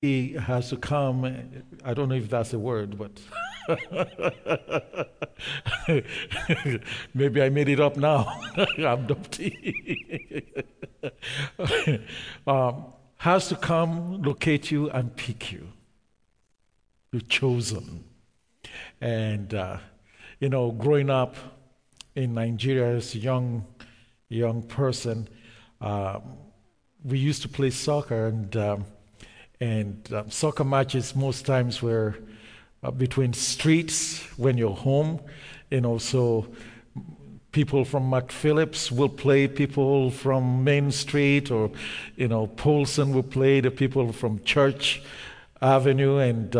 He has to come. I don't know if that's a word, but maybe I made it up now. I'm dumpty. Has to come, locate you, and pick you. You're chosen. And, growing up in Nigeria as a young person, we used to play soccer, and soccer matches most times were between streets when you're home. So people from McPhillips will play people from Main Street, or, Polson will play the people from Church Avenue. And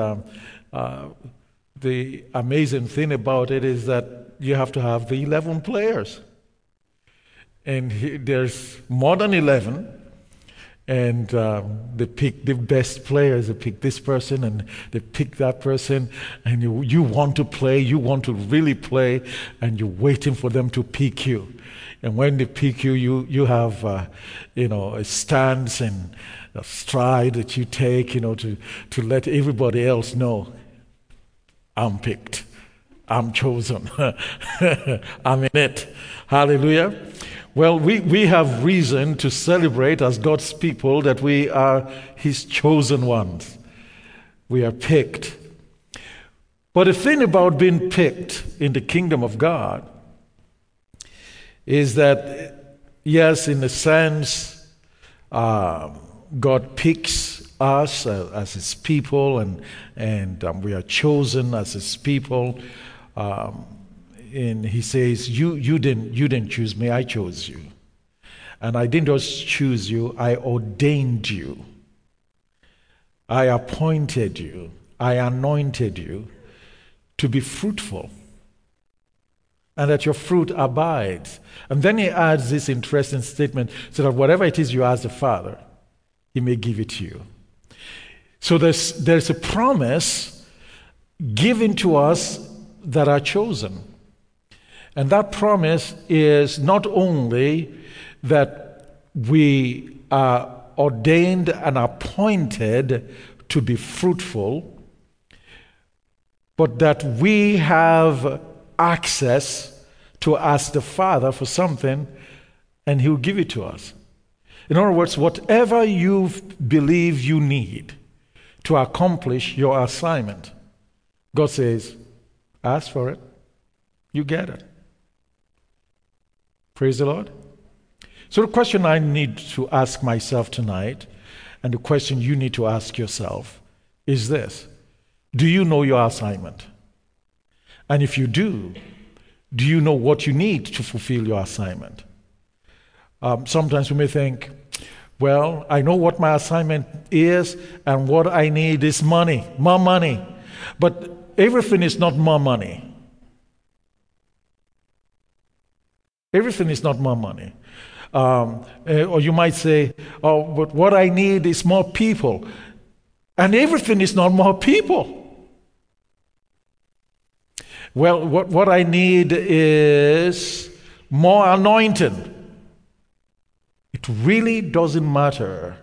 the amazing thing about it is that you have to have the 11 players. And there's more than 11. And they pick the best players. They pick this person and they pick that person. And you want to play, you want to really play, and you're waiting for them to pick you. And when they pick you, you have a stance and a stride that you take, to let everybody else know, I'm picked, I'm chosen, I'm in it. Hallelujah. Well, we have reason to celebrate as God's people that we are His chosen ones. We are picked. But the thing about being picked in the kingdom of God is that, yes, in a sense, God picks us as His people, and we are chosen as His people. And He says, you didn't choose me, I chose you. And I didn't just choose you, I ordained you. I appointed you. I anointed you to be fruitful, and that your fruit abides. And then He adds this interesting statement, so that whatever it is you ask the Father, He may give it to you. So there's a promise given to us that are chosen. And that promise is not only that we are ordained and appointed to be fruitful, but that we have access to ask the Father for something, and He'll give it to us. In other words, whatever you believe you need to accomplish your assignment, God says, ask for it, you get it. Praise the Lord. So the question I need to ask myself tonight, and the question you need to ask yourself, is this: do you know your assignment? And if you do you know what you need to fulfill your assignment? Sometimes we may think, well, I know what my assignment is, and what I need is money, more money. But everything is not more money. Everything is not more money. Or you might say, oh, but what I need is more people. And everything is not more people. Well, what I need is more anointing. It really doesn't matter.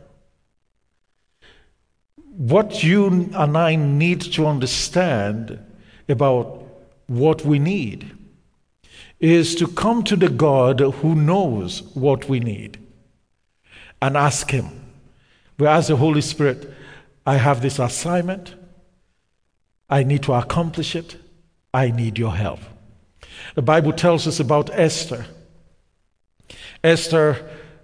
What you and I need to understand about what we need is to come to the God who knows what we need and ask Him. We ask the Holy Spirit, I have this assignment. I need to accomplish it. I need your help. The Bible tells us about Esther. Esther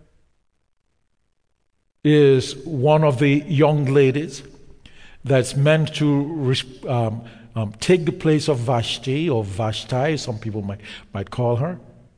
is one of the young ladies that's meant to take the place of Vashti, or Vashti, some people might call her.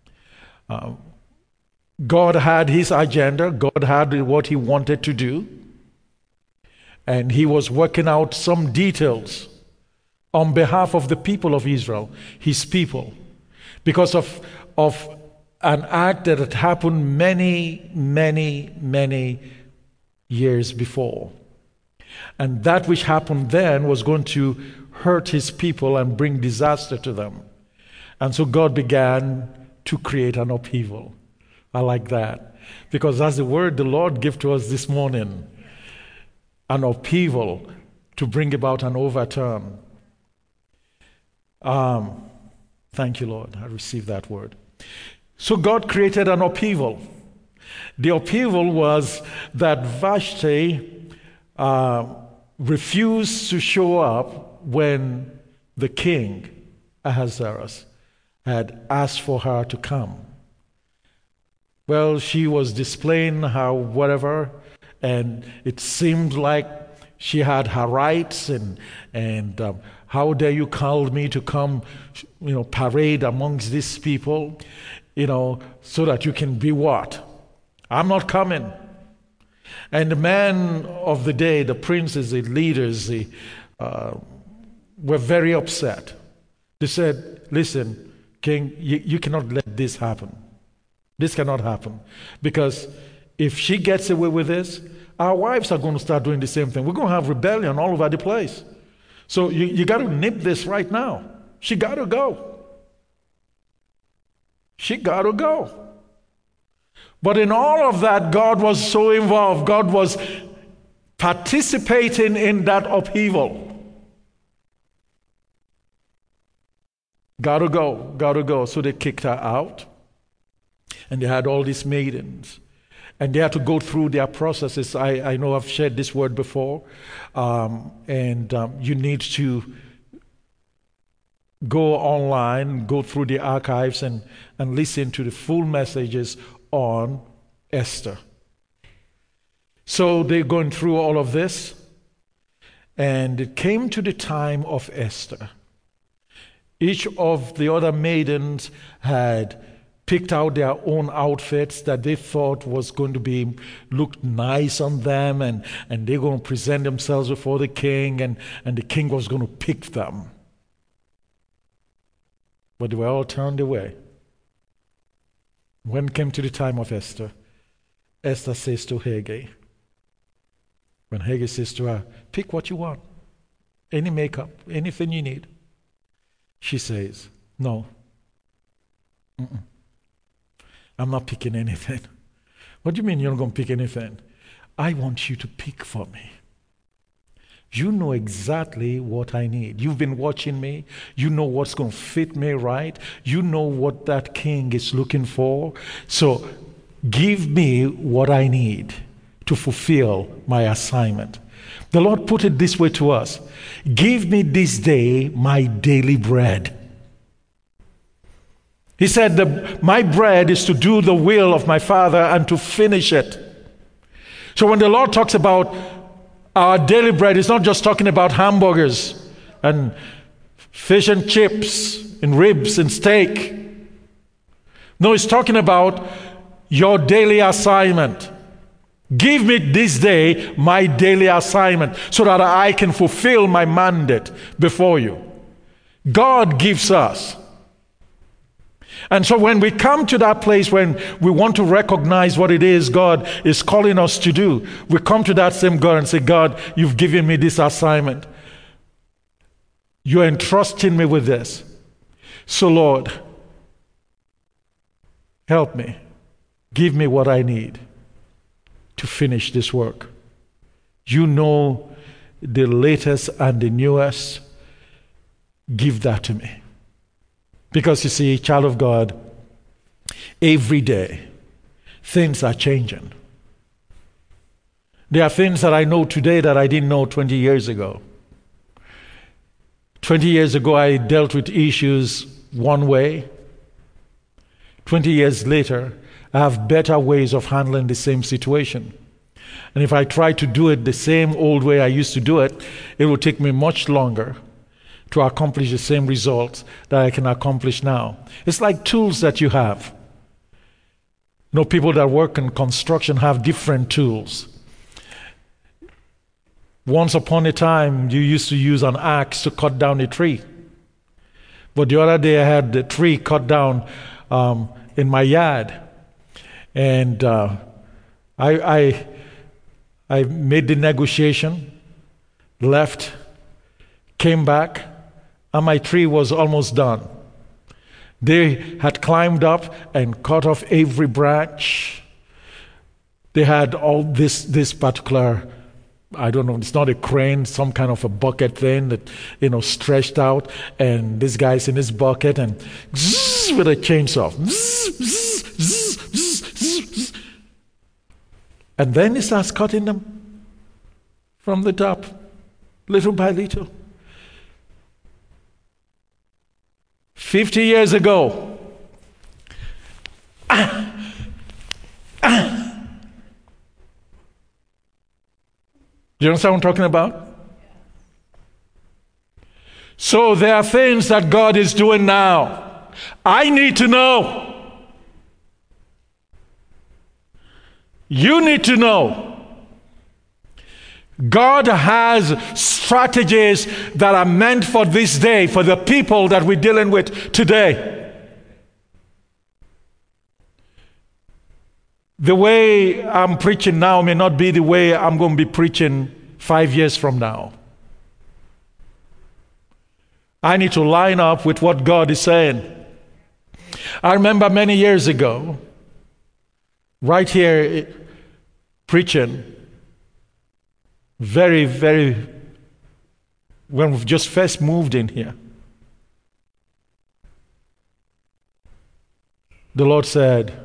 God had His agenda. God had what He wanted to do. And He was working out some details on behalf of the people of Israel, His people, because of an act that had happened many, many, many years before. And that which happened then was going to hurt His people and bring disaster to them. And so God began to create an upheaval. I like that, because that's the word the Lord gave to us this morning. an upheaval to bring about an overturn. Thank you, Lord. I received that word. So God created an upheaval. The upheaval was that Vashti refused to show up when the king, Ahasuerus, had asked for her to come. Well, she was displaying her whatever, and it seemed like she had her rights, and how dare you call me to come, parade amongst these people, so that you can be what? I'm not coming. And the men of the day, the princes, the leaders, were very upset. They said, listen, king, you cannot let this happen. This cannot happen. Because if she gets away with this, our wives are going to start doing the same thing. We're going to have rebellion all over the place. So you got to nip this right now. She got to go. She got to go. But in all of that, God was so involved. God was participating in that upheaval. Got to go, got to go. So they kicked her out. And they had all these maidens. And they had to go through their processes. I know I've shared this word before. You need to go online, go through the archives and listen to the full messages on Esther. So they're going through all of this. And it came to the time of Esther. Each of the other maidens had picked out their own outfits that they thought was going to look nice on them, and they're going to present themselves before the king, and the king was going to pick them. But they were all turned away. When it came to the time of Esther, Esther says to Haggai, when Haggai says to her, pick what you want, any makeup, anything you need, she says, no. I'm not picking anything. What do you mean you're not going to pick anything? I want you to pick for me. You know exactly what I need. You've been watching me. You know what's going to fit me right. You know what that king is looking for. So give me what I need to fulfill my assignment. The Lord put it this way to us. Give me this day my daily bread. He said, my bread is to do the will of my Father and to finish it. So when the Lord talks about our daily bread, He's not just talking about hamburgers and fish and chips and ribs and steak. No, He's talking about your daily assignment. Give me this day my daily assignment so that I can fulfill my mandate before you. God gives us. And so when we come to that place when we want to recognize what it is God is calling us to do, we come to that same God and say, God, you've given me this assignment. You're entrusting me with this. So Lord, help me. Give me what I need to finish this work. You know the latest and the newest. Give that to me. Because you see, child of God, every day, things are changing. There are things that I know today that I didn't know 20 years ago. 20 years ago, I dealt with issues one way. 20 years later, I have better ways of handling the same situation. And if I try to do it the same old way I used to do it, it will take me much longer to accomplish the same results that I can accomplish now. It's like tools that you have. You know, people that work in construction have different tools. Once upon a time, you used to use an axe to cut down a tree. But the other day, I had the tree cut down in my yard. And I made the negotiation, left, came back, and my tree was almost done. They had climbed up and cut off every branch. They had all this particular I don't know, it's not a crane, some kind of a bucket thing that, stretched out, and this guy's in his bucket and zzz, with a chainsaw. Zzz, zzz, zzz, zzz, zzz. And then he starts cutting them from the top, little by little. 50 years ago, do you understand what I'm talking about? So there are things that God is doing now. I need to know. You need to know. God has strategies that are meant for this day, for the people that we're dealing with today. The way I'm preaching now may not be the way I'm going to be preaching 5 years from now. I need to line up with what God is saying. I remember many years ago, right here, preaching, when we've just first moved in here. The Lord said,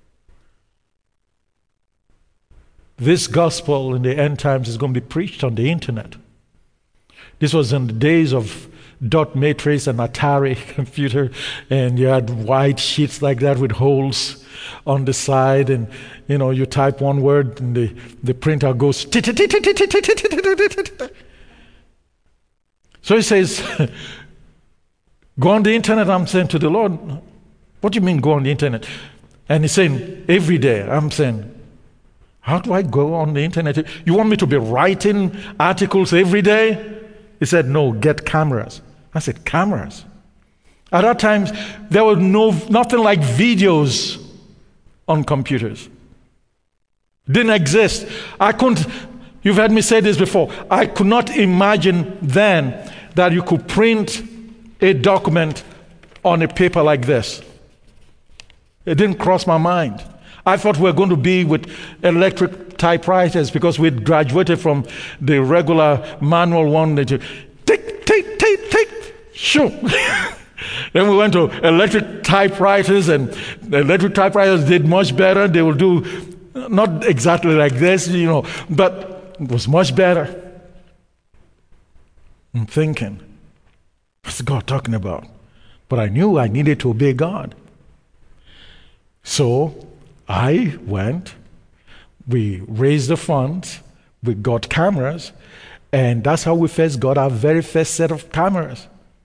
this gospel in the end times is going to be preached on the internet. This was in the days of dot matrix and Atari computer, and you had white sheets like that with holes on the side, and you type one word and the printer goes. So he says, go on the internet. I'm saying to the Lord, what do you mean go on the internet? And he's saying, every day. I'm saying, how do I go on the internet? You want me to be writing articles every day? He said, no, get cameras. I said, cameras? At that time, there was nothing like videos on computers. Didn't exist. You've heard me say this before, I could not imagine then that you could print a document on a paper like this. It didn't cross my mind. I thought we were going to be with electric typewriters because we'd graduated from the regular manual one that you tick, shoo. Then we went to electric typewriters, and the electric typewriters did much better. They will do not exactly like this, but it was much better. I'm thinking, what's God talking about? But I knew I needed to obey God. So I went, we raised the funds, we got cameras, and that's how we first got our very first set of cameras.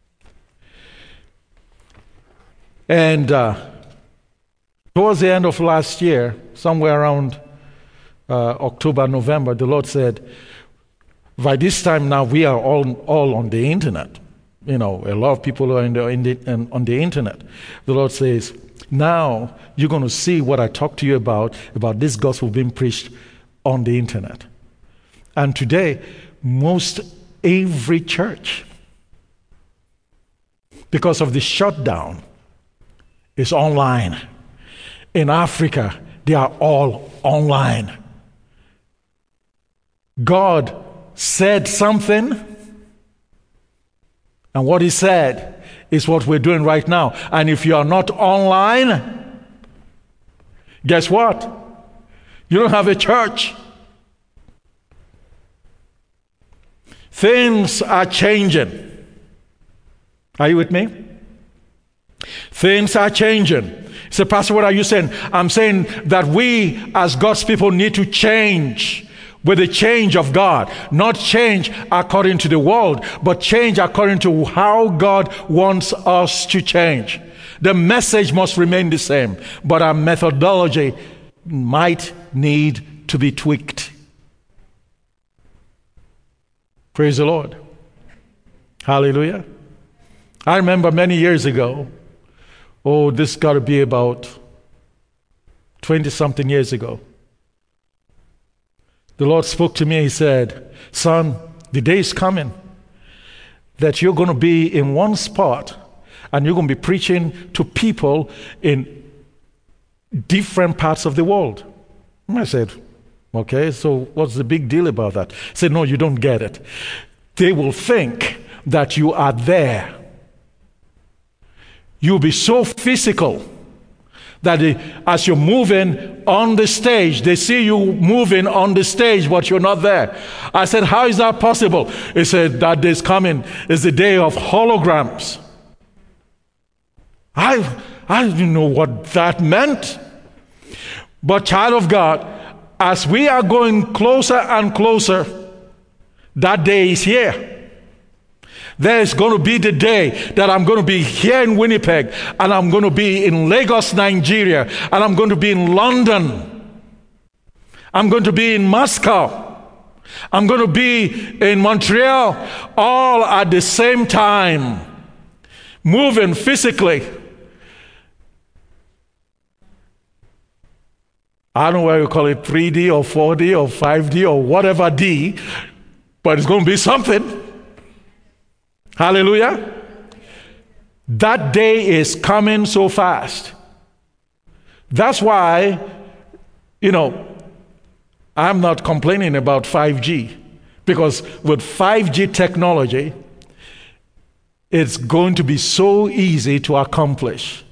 And towards the end of last year, somewhere around October, November, the Lord said, by this time now we are all on the internet. A lot of people are on the internet. The Lord says, now you're going to see what I talked to you about this gospel being preached on the internet. And today, most every church, because of the shutdown, is online. In Africa, they are all online. God said something, and what he said is what we're doing right now. And if you are not online, guess what? You don't have a church. Things are changing. Are you with me? Things are changing. So, Pastor, what are you saying? I'm saying that we as God's people need to change with the change of God. Not change according to the world, but change according to how God wants us to change. The message must remain the same, but our methodology might need to be tweaked. Praise the Lord. Hallelujah. I remember many years ago, this got to be about 20-something years ago. The Lord spoke to me. He said, son, the day is coming that you're going to be in one spot and you're going to be preaching to people in different parts of the world. And I said, Okay, so what's the big deal about that? Say, no, you don't get it. They will think that you are there. You'll be so physical that as you're moving on the stage, they see you moving on the stage, but you're not there. I said, how is that possible? He said, that day's coming. It's the day of holograms. I didn't know what that meant. But child of God, as we are going closer and closer, that day is here. There is going to be the day that I'm going to be here in Winnipeg, and I'm going to be in Lagos, Nigeria, and I'm going to be in London. I'm going to be in Moscow. I'm going to be in Montreal, all at the same time, moving physically. I don't know whether you call it 3D or 4D or 5D or whatever D, but it's going to be something. Hallelujah. That day is coming so fast. That's why, I'm not complaining about 5G, because with 5G technology, it's going to be so easy to accomplish.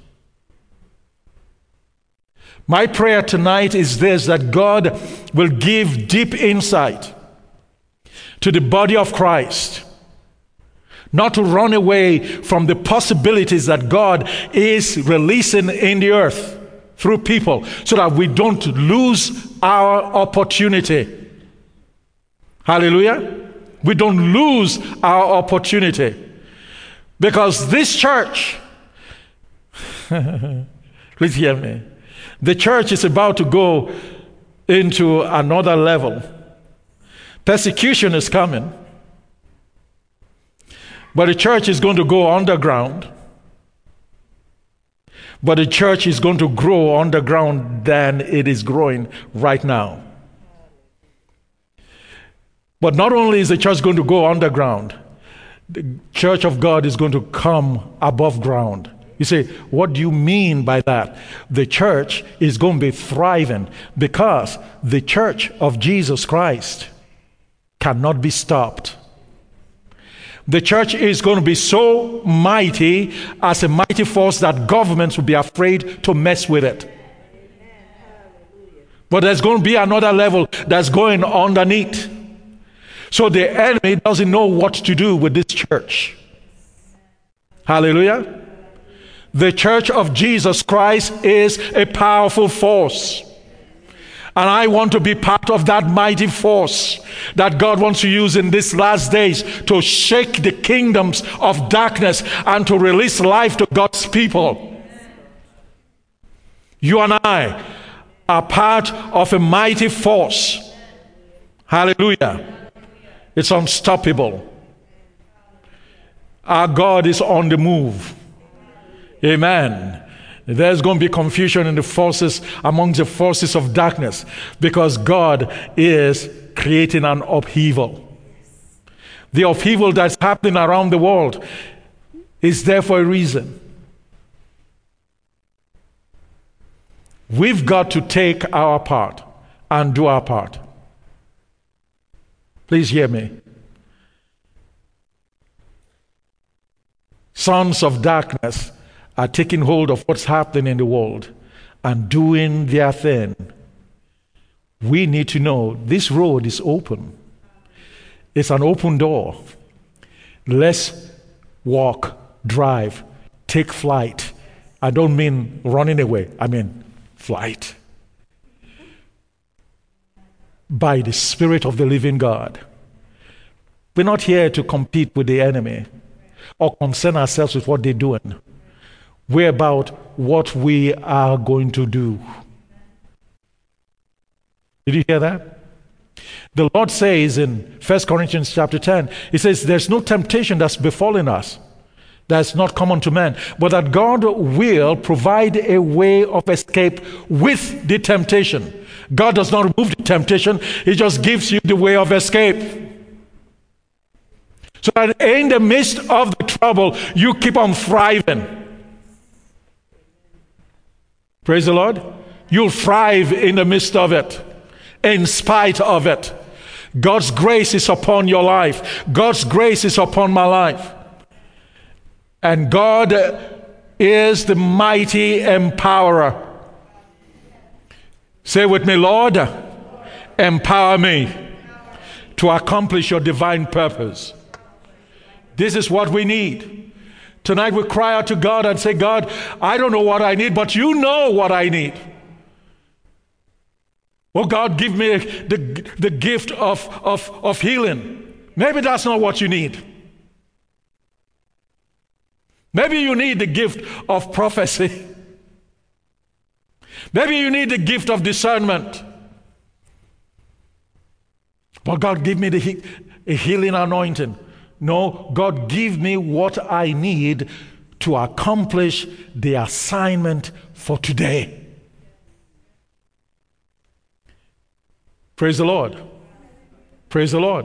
My prayer tonight is this, that God will give deep insight to the body of Christ, not to run away from the possibilities that God is releasing in the earth through people, so that we don't lose our opportunity. Hallelujah. We don't lose our opportunity. Because this church, please hear me, the church is about to go into another level. Persecution is coming. But the church is going to go underground. But the church is going to grow underground than it is growing right now. But not only is the church going to go underground, the church of God is going to come above ground. You say, what do you mean by that? The church is going to be thriving because the church of Jesus Christ cannot be stopped. The church is going to be so mighty, as a mighty force, that governments will be afraid to mess with it. But there's going to be another level that's going underneath. So the enemy doesn't know what to do with this church. Hallelujah. The church of Jesus Christ is a powerful force. And I want to be part of that mighty force that God wants to use in these last days to shake the kingdoms of darkness and to release life to God's people. You and I are part of a mighty force. Hallelujah. It's unstoppable. Our God is on the move. Amen. There's going to be confusion in the forces, amongst the forces of darkness, because God is creating an upheaval. The upheaval that's happening around the world is there for a reason. We've got to take our part and do our part. Please hear me. Sons of darkness are taking hold of what's happening in the world and doing their thing. We need to know this road is open. It's an open door. Let's walk, drive, take flight. I don't mean running away. I mean flight. By the Spirit of the living God. We're not here to compete with the enemy or concern ourselves with what they're doing. We're about what we are going to do. Did you hear that? The Lord says in 1 Corinthians chapter 10, He says, there's no temptation that's befallen us that's not common to man, but that God will provide a way of escape with the temptation. God does not remove the temptation, He just gives you the way of escape. So that in the midst of the trouble, you keep on thriving. Praise the Lord. You'll thrive in the midst of it. in spite of it. God's grace is upon your life. God's grace is upon my life. And God is the mighty empowerer. Say with me, Lord, empower me to accomplish your divine purpose. This is what we need. Tonight we cry out to God and say, God, I don't know what I need, but you know what I need. Oh God, give me the gift of healing. Maybe that's not what you need. Maybe you need the gift of prophecy. Maybe you need the gift of discernment. But God, give me a healing anointing. No, God, give me what I need to accomplish the assignment for today. Praise the Lord. Praise the Lord.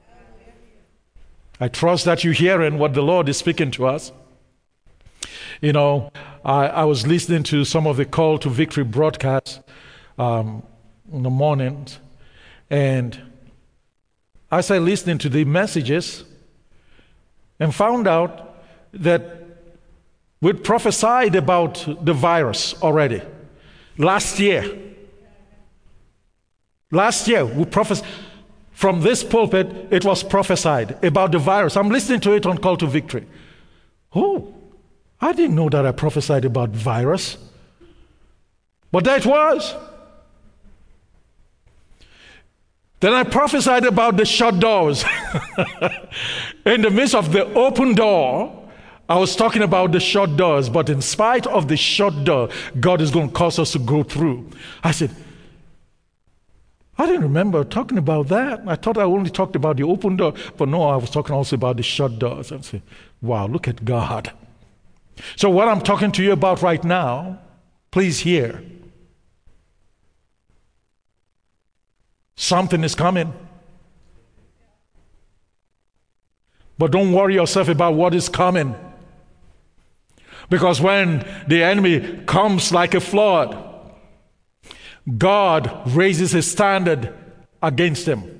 I trust that you're hearing what the Lord is speaking to us. You know, I was listening to some of the Call to Victory broadcasts in the mornings, and as I listened to the messages and found out that we'd prophesied about the virus already. Last year, we prophesied. From this pulpit, it was prophesied about the virus. I'm listening to it on Call to Victory. Oh, I didn't know that I prophesied about virus. But there it was. Then I prophesied about the shut doors. In the midst of the open door, I was talking about the shut doors. But in spite of the shut door, God is going to cause us to go through. I said, I didn't remember talking about that. I thought I only talked about the open door. But no, I was talking also about the shut doors. I said, wow, look at God. So what I'm talking to you about right now, please hear. Something is coming. But don't worry yourself about what is coming. Because when the enemy comes like a flood, God raises his standard against him.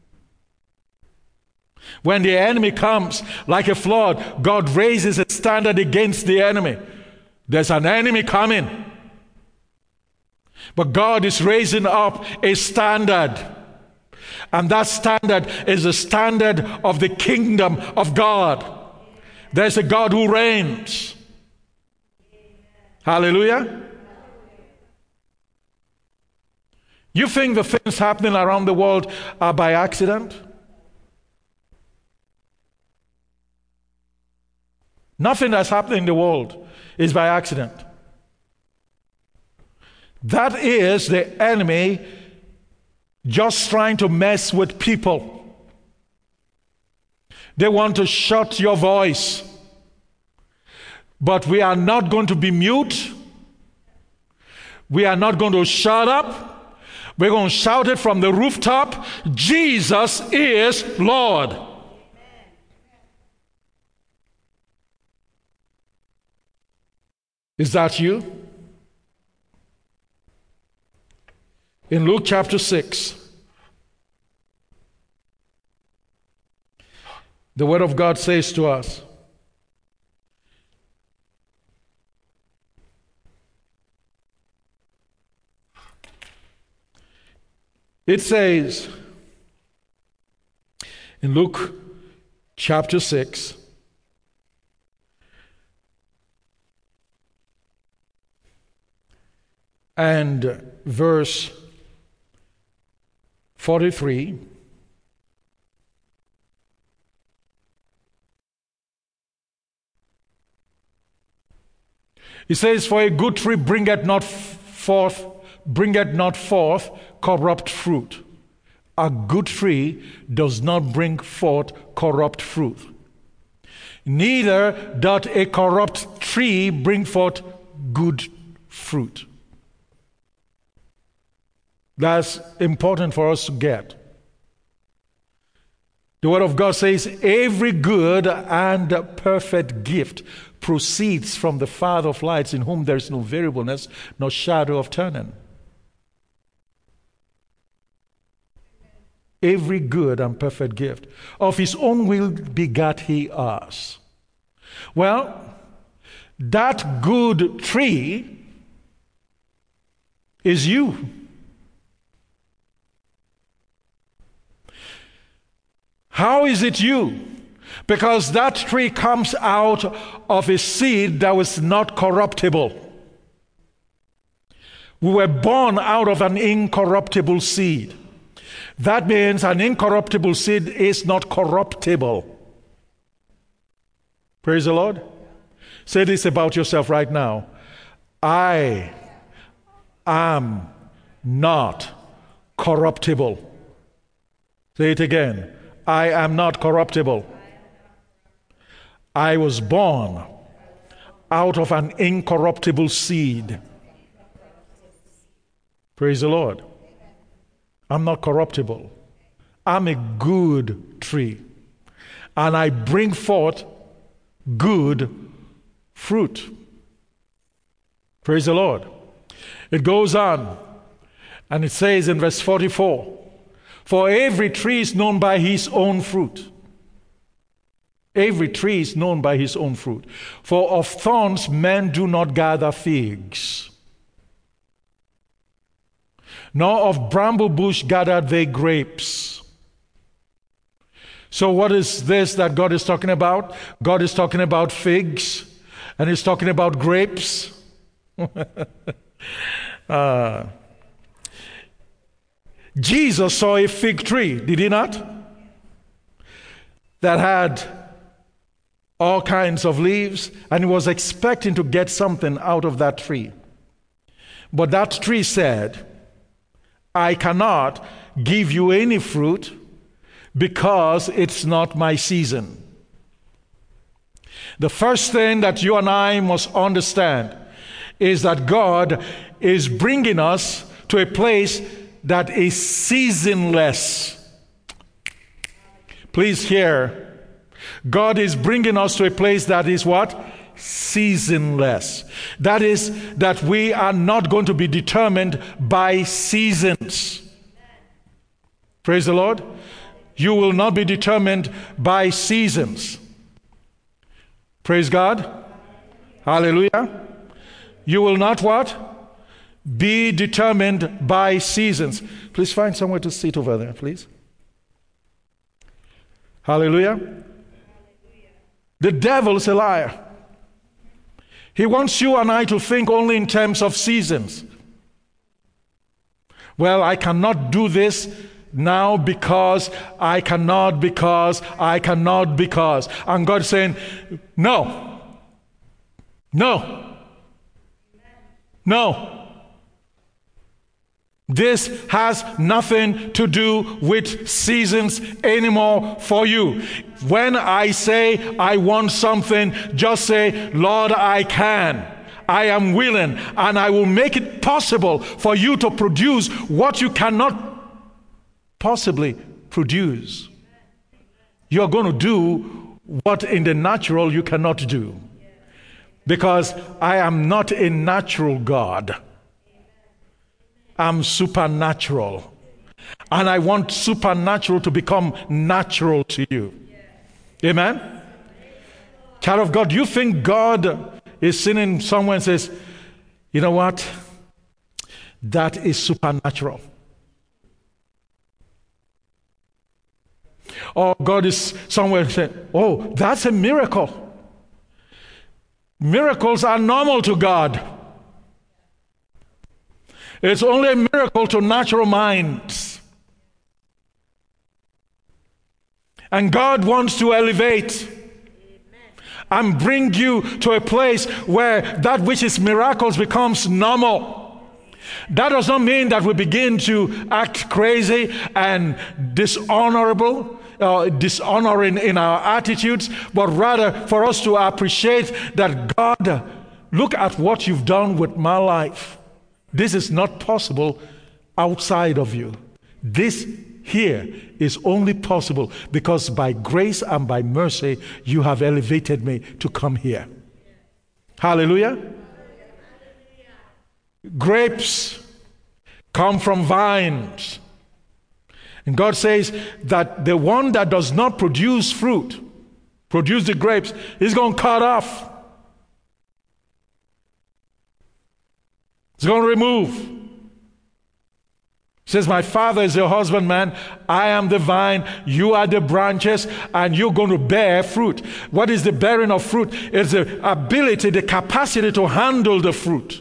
When the enemy comes like a flood, God raises a standard against the enemy. There's an enemy coming. But God is raising up a standard. And that standard is the standard of the kingdom of God. There's a God who reigns. Hallelujah. You think the things happening around the world are by accident? Nothing that's happening in the world is by accident. That is the enemy just trying to mess with people. They want to shut your voice. But we are not going to be mute. We are not going to shut up. We're going to shout it from the rooftop. Jesus is Lord. Amen. Is that you? In Luke chapter 6, the Word of God says to us, it says in Luke chapter 6, and verse 43, it says, for a good tree bringeth not forth corrupt fruit. A good tree does not bring forth corrupt fruit. Neither doth a corrupt tree bring forth good fruit. That's important for us to get. The Word of God says, every good and perfect gift proceeds from the Father of lights, in whom there is no variableness, no shadow of turning. every good and perfect gift. Of his own will begat he us. Well, that good tree is you. How is it you? Because that tree comes out of a seed that was not corruptible. We were born out of an incorruptible seed. That means an incorruptible seed is not corruptible. Praise the Lord. Say this about yourself right now. I am not corruptible. Say it again. I am not corruptible. I was born out of an incorruptible seed. Praise the Lord. I'm not corruptible. I'm a good tree. And I bring forth good fruit. Praise the Lord. It goes on and it says in verse 44, for every tree is known by his own fruit. Every tree is known by his own fruit. For of thorns men do not gather figs, nor of bramble bush gathered they grapes. So what is this that God is talking about? God is talking about figs, and he's talking about grapes. Jesus saw a fig tree, did he not? That had all kinds of leaves, and he was expecting to get something out of that tree. But that tree said, I cannot give you any fruit because it's not my season. The first thing that you and I must understand is that God is bringing us to a place that is seasonless. Please hear. God is bringing us to a place that is what? Seasonless. That is, that we are not going to be determined by seasons. Praise the Lord. You will not be determined by seasons. Praise God. Hallelujah. You will not what? Be determined by seasons. Please find somewhere to sit over there, please. Hallelujah. The devil is a liar. He wants you and I to think only in terms of seasons. Well, I cannot do this now because I cannot. And God is saying, no. This has nothing to do with seasons anymore for you. When I say I want something, just say, Lord, I can. I am willing, and I will make it possible for you to produce what you cannot possibly produce. You're going to do what in the natural you cannot do. Because I am not a natural God. I'm supernatural. And I want supernatural to become natural to you. Amen? Child of God, you think God is sitting somewhere and says, you know what? That is supernatural. Or God is somewhere saying, oh, that's a miracle. Miracles are normal to God. It's only a miracle to natural minds. And God wants to elevate and bring you to a place where that which is miracles becomes normal. That does not mean that we begin to act crazy and dishonoring in our attitudes, but rather for us to appreciate that God, look at what you've done with my life. This is not possible outside of you. This here is only possible because by grace and by mercy you have elevated me to come here. Hallelujah. Grapes come from vines. And God says that the one that does not produce fruit, produce the grapes, He's going to cut off. He's going to remove. He says, my Father is the husbandman, I am the vine, you are the branches, and you're going to bear fruit. What is the bearing of fruit? It's the ability, the capacity to handle the fruit.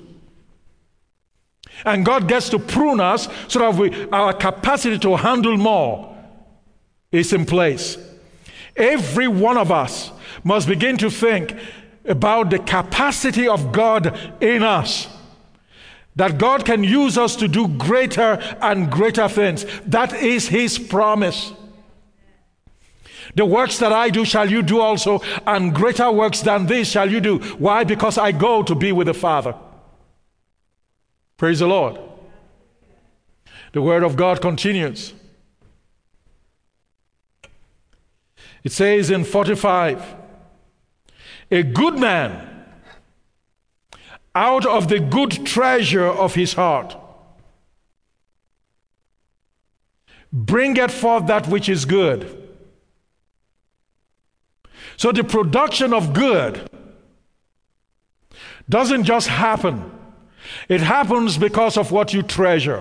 And God gets to prune us so that our capacity to handle more is in place. Every one of us must begin to think about the capacity of God in us. That God can use us to do greater and greater things. That is His promise. The works that I do shall you do also, and greater works than these shall you do. Why? Because I go to be with the Father. Praise the Lord. The Word of God continues. It says in 45, a good man out of the good treasure of his heart bringeth forth that which is good. So the production of good doesn't just happen. It happens because of what you treasure.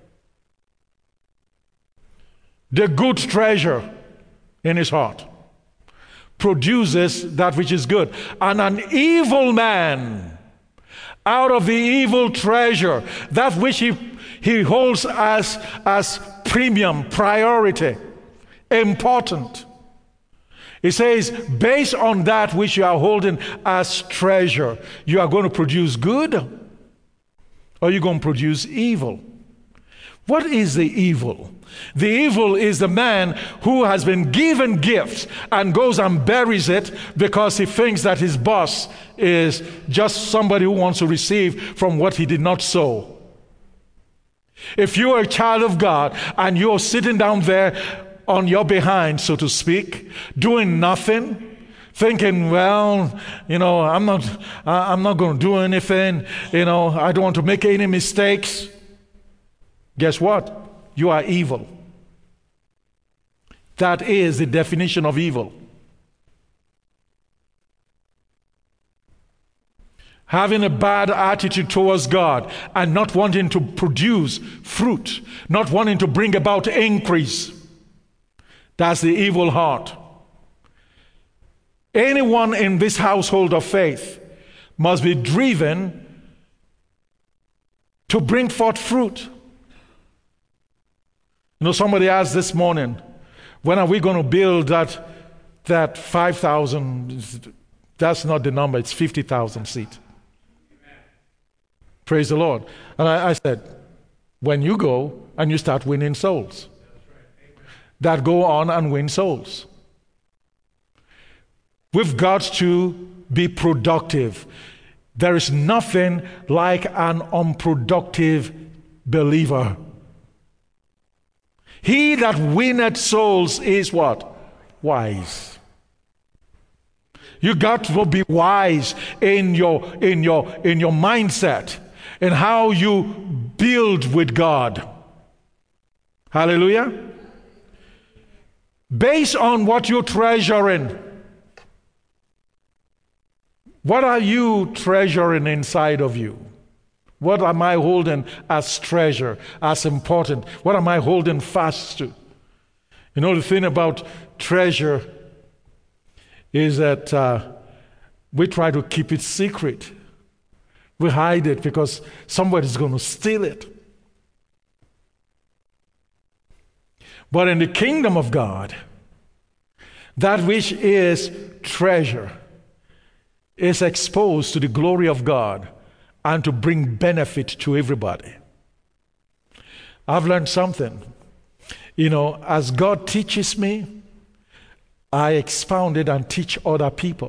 The good treasure in his heart produces that which is good. And an evil man, out of the evil treasure, that which he holds as premium, priority, important. He says, based on that which you are holding as treasure, you are going to produce good, or you're going to produce evil. What is the evil? The evil is the man who has been given gifts and goes and buries it because he thinks that his boss is just somebody who wants to receive from what he did not sow. If you are a child of God and you're sitting down there on your behind, so to speak, doing nothing, thinking, well, I'm not going to do anything, I don't want to make any mistakes. Guess what? You are evil. That is the definition of evil. Having a bad attitude towards God and not wanting to produce fruit, not wanting to bring about increase. That's the evil heart. Anyone in this household of faith must be driven to bring forth fruit. Somebody asked this morning, when are we going to build that 5,000, that's not the number, it's 50,000 seat. Praise the Lord. And I said, when you go and you start winning souls, that go on and win souls. We've got to be productive. There is nothing like an unproductive believer. He that winneth souls is what? Wise. You got to be wise in your mindset, in how you build with God. Hallelujah. Based on what you're treasuring. What are you treasuring inside of you? What am I holding as treasure, as important? What am I holding fast to? The thing about treasure is that we try to keep it secret. We hide it because somebody's going to steal it. But in the kingdom of God, that which is treasure is exposed to the glory of God and to bring benefit to everybody. I've learned something. As God teaches me, I expound it and teach other people.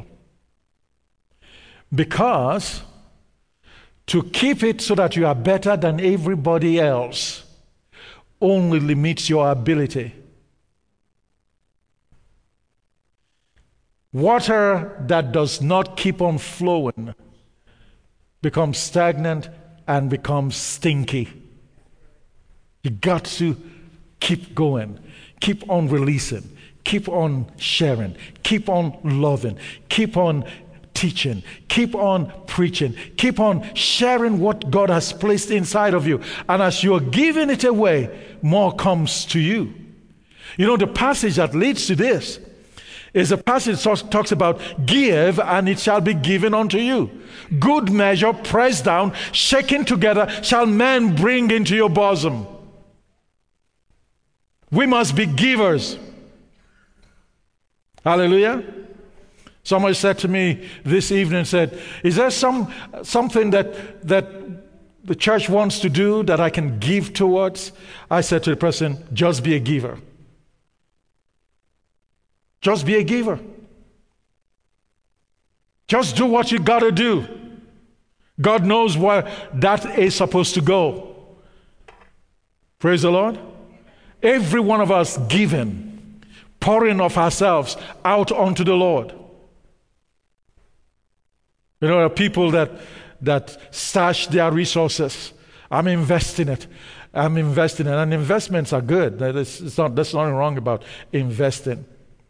Because to keep it so that you are better than everybody else only limits your ability. Water that does not keep on flowing becomes stagnant and becomes stinky. You got to Keep going. Keep on releasing. Keep on sharing. Keep on loving. Keep on teaching. Keep on preaching. Keep on sharing what God has placed inside of you. And as you're giving it away, more comes to you. You know, the passage that leads to this is a passage that talks about give and it shall be given unto you. Good measure, pressed down, shaken together, shall men bring into your bosom. We must be givers. Hallelujah. Somebody said to me this evening, said, is there something that the church wants to do that I can give towards? I said to the person, just be a giver. Just be a giver. Just do what you got to do. God knows where that is supposed to go. Praise the Lord. Every one of us giving, pouring of ourselves out onto the Lord. You know, there are people that stash their resources. I'm investing it. And investments are good. There's nothing wrong about investing.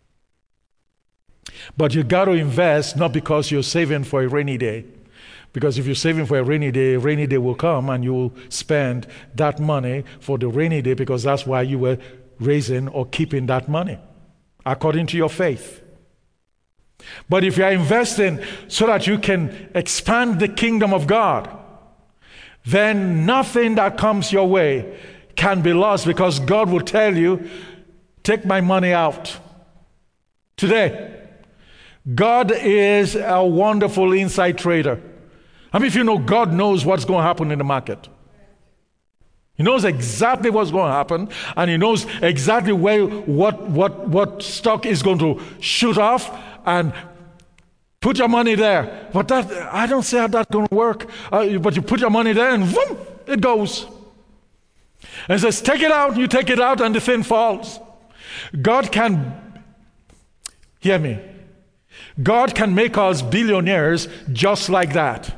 But you got to invest not because you're saving for a rainy day. Because if you're saving for a rainy day will come and you will spend that money for the rainy day because that's why you were raising or keeping that money, according to your faith. But if you're investing so that you can expand the kingdom of God, then nothing that comes your way can be lost because God will tell you, take my money out today. God is a wonderful inside trader. I mean, if you know, God knows what's going to happen in the market. He knows exactly what's going to happen, and he knows exactly what stock is going to shoot off, and put your money there. But that, I don't see how that's going to work. But you put your money there, and boom, it goes. And it says, take it out. You take it out, and the thing falls. God can, hear me, God can make us billionaires just like that.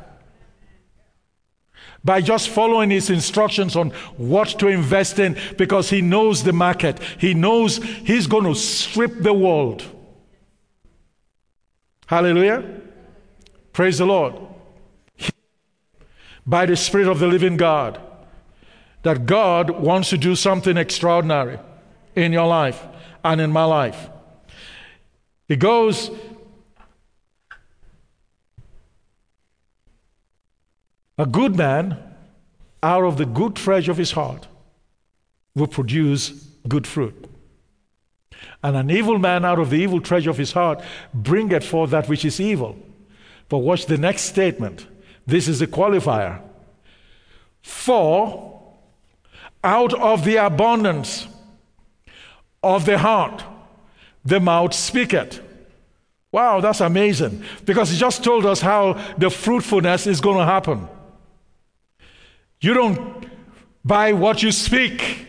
By just following his instructions on what to invest in, because he knows the market. He knows he's going to strip the world. Hallelujah. Praise the Lord. By the Spirit of the living God, that God wants to do something extraordinary in your life and in my life. It goes, a good man, out of the good treasure of his heart, will produce good fruit. And an evil man, out of the evil treasure of his heart, bringeth forth that which is evil. But watch the next statement. This is the qualifier. For out of the abundance of the heart, the mouth speaketh. Wow, that's amazing. Because he just told us how the fruitfulness is going to happen. You don't by what you speak,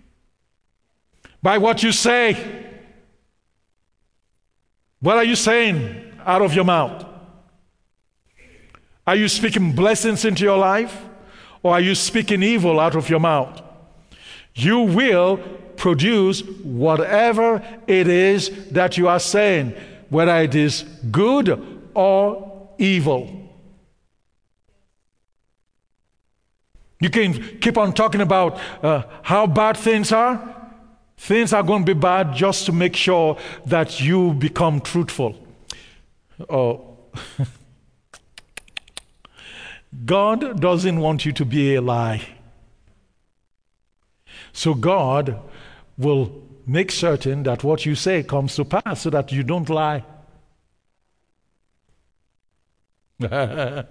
by what you say. What are you saying out of your mouth? Are you speaking blessings into your life, or are you speaking evil out of your mouth? You will produce whatever it is that you are saying, whether it is good or evil. You can keep on talking about how bad things are. Things are going to be bad just to make sure that you become truthful. Oh, God doesn't want you to be a lie. So God will make certain that what you say comes to pass so that you don't lie. Let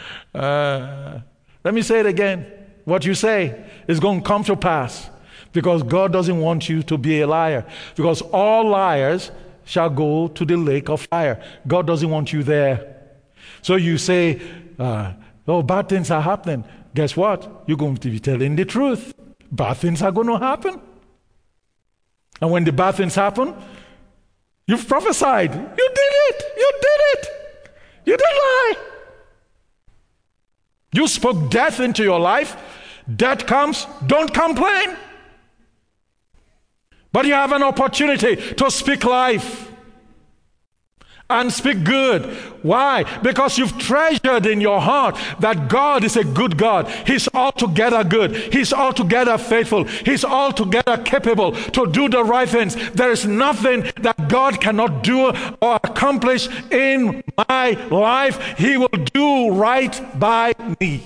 me say it again. What you say is going to come to pass because God doesn't want you to be a liar. Because all liars shall go to the lake of fire. God doesn't want you there. So you say, oh, bad things are happening. Guess what? You're going to be telling the truth. Bad things are going to happen. And when the bad things happen, you've prophesied. You did it. You did it. You didn't lie. You spoke death into your life. Death comes. Don't complain. But you have an opportunity to speak life and speak good. Why? Because you've treasured in your heart that God is a good God. He's altogether good. He's altogether faithful. He's altogether capable to do the right things. There is nothing that God cannot do or accomplish in my life. He will do right by me.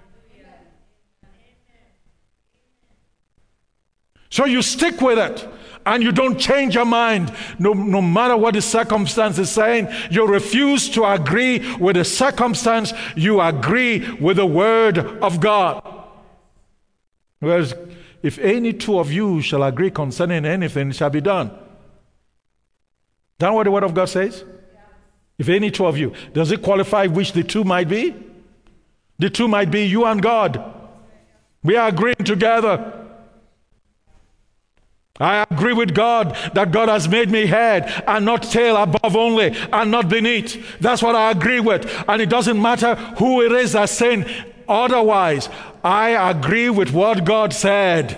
So you stick with it. And you don't change your mind no matter what the circumstance is saying. You refuse to agree with the circumstance. You agree with the word of God. Whereas if any two of you shall agree concerning anything, it shall be done. That's what the word of God says? If any two of you. Does it qualify which the two might be? The two might be you and God. We are agreeing together. I agree with God that God has made me head and not tail, above only and not beneath. That's what I agree with. And it doesn't matter who it is that's saying otherwise. I agree with what God said.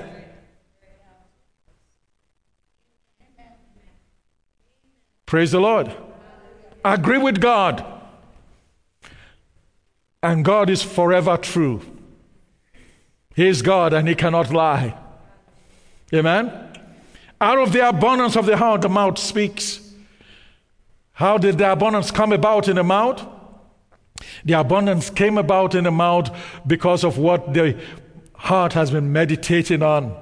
Praise the Lord. I agree with God. And God is forever true. He is God and He cannot lie. Amen? Out of the abundance of the heart, the mouth speaks. How did the abundance come about in the mouth? The abundance came about in the mouth because of what the heart has been meditating on.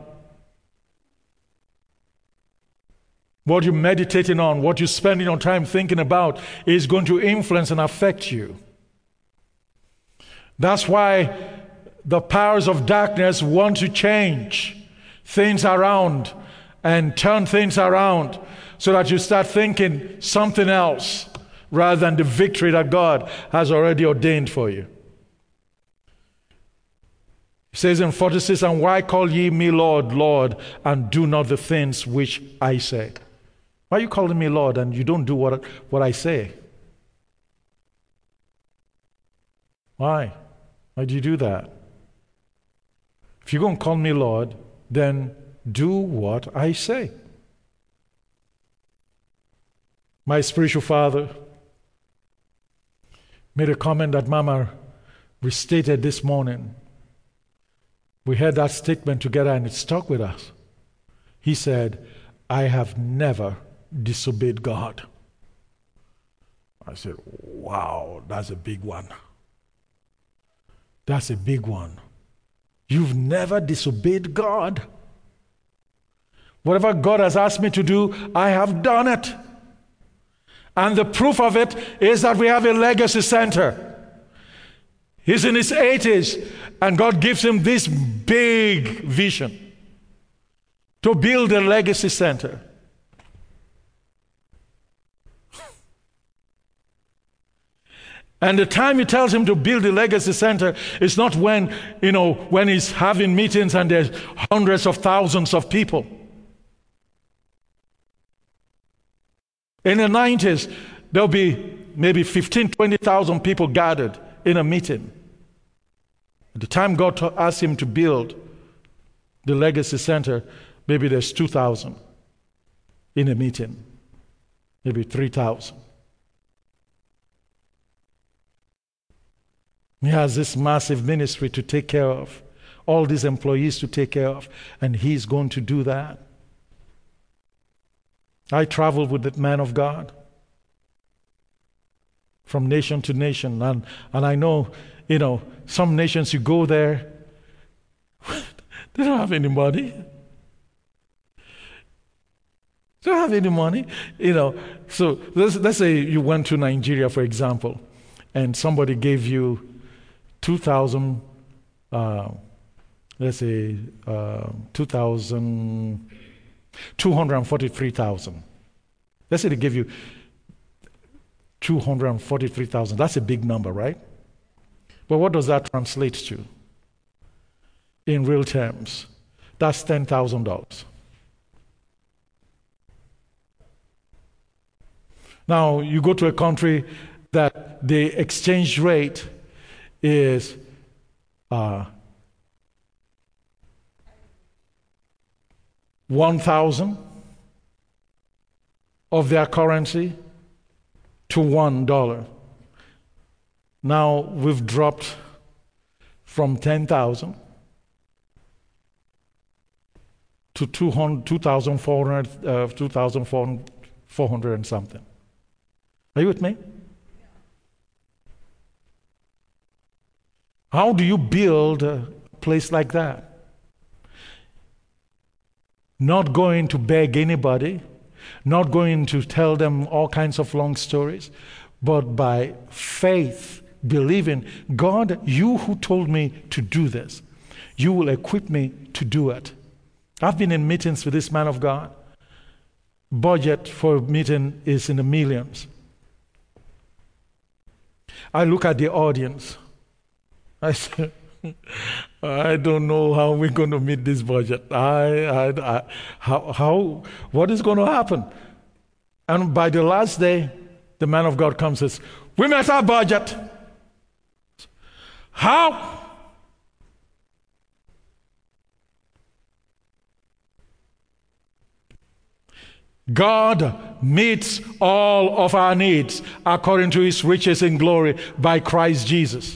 What you're meditating on, what you're spending your time thinking about is going to influence and affect you. That's why the powers of darkness want to change things around and turn things around so that you start thinking something else rather than the victory that God has already ordained for you. He says in 46, and why call ye me Lord, Lord, and do not the things which I say? Why are you calling me Lord and you don't do what I say? Why? Why do you do that? If you're going to call me Lord, then do what I say. My spiritual father made a comment that Mama restated this morning. We heard that statement together and it stuck with us. He said, I have never disobeyed God. I said, wow, that's a big one. That's a big one. You've never disobeyed God. Whatever God has asked me to do, I have done it. And the proof of it is that we have a legacy center. He's in his 80s, and God gives him this big vision to build a legacy center. And the time he tells him to build the legacy center is not when he's having meetings and there's hundreds of thousands of people. In the 90s, there'll be maybe 15,000, 20,000 people gathered in a meeting. At the time God asked him to build the legacy center, maybe there's 2,000 in a meeting, maybe 3,000. He has this massive ministry to take care of, all these employees to take care of, and he's going to do that. I traveled with the man of God from nation to nation, and I know, some nations you go there, they don't have any money. They don't have any money, So let's say you went to Nigeria, for example, and somebody gave you 2,000, let's say 243,000. Let's say they give you 243,000. That's a big number, right? But what does that translate to? In real terms, that's $10,000. Now, you go to a country that the exchange rate is 1,000 of their currency to $1. Now we've dropped from 10,000 to 2,400 and something. Are you with me? How do you build a place like that? Not going to beg anybody, not going to tell them all kinds of long stories, but by faith, believing, God, you who told me to do this, you will equip me to do it. I've been in meetings with this man of God. Budget for a meeting is in the millions. I look at the audience. I say, I don't know how we're going to meet this budget. What is going to happen? And by the last day, the man of God comes and says, we met our budget. How? God meets all of our needs according to his riches in glory by Christ Jesus.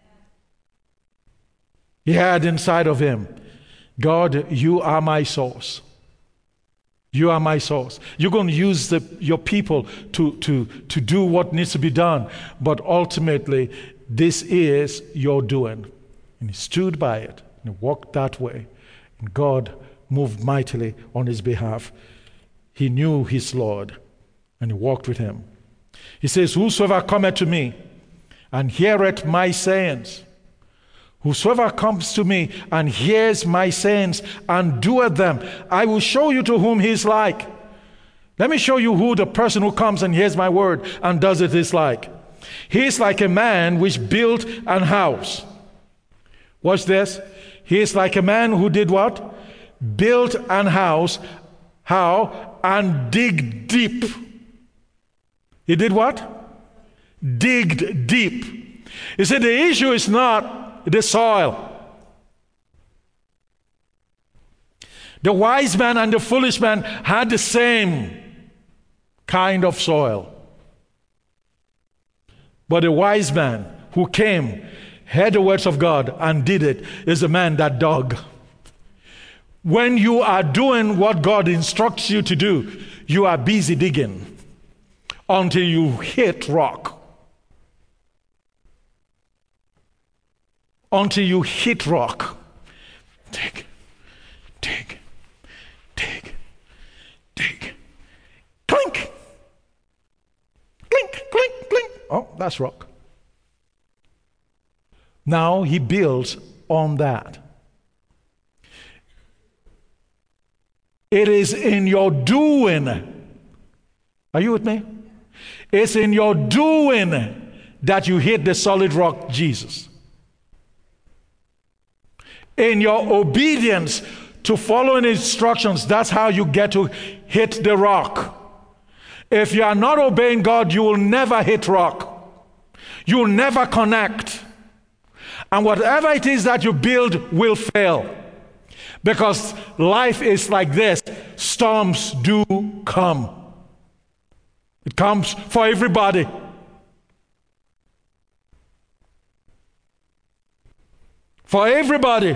He had inside of him, God, you are my source. You are my source. You're going to use your people to do what needs to be done. But ultimately, this is your doing. And he stood by it and walked that way. And God moved mightily on his behalf. He knew his Lord and he walked with him. He says, whosoever cometh to me and heareth my sayings, whosoever comes to me and hears my sayings and doeth them, I will show you to whom he is like. Let me show you who the person who comes and hears my word and does it is like. He is like a man which built an house. Watch this. He is like a man who did what? Built an house. How? And dig deep. He did what? Digged deep. You see, the issue is not the soil. The wise man and the foolish man had the same kind of soil. But the wise man who came, heard the words of God and did it, is the man that dug. When you are doing what God instructs you to do, you are busy digging until you hit rock. Until you hit rock. Dig, dig, dig, dig. Clink. Clink, clink, clink. Oh, that's rock. Now he builds on that. It is in your doing. Are you with me? It's in your doing that you hit the solid rock, Jesus. In your obedience to following instructions, that's how you get to hit the rock. If you are not obeying God, you will never hit rock. You will never connect. And whatever it is that you build will fail. Because life is like this. Storms do come. It comes for everybody. For everybody.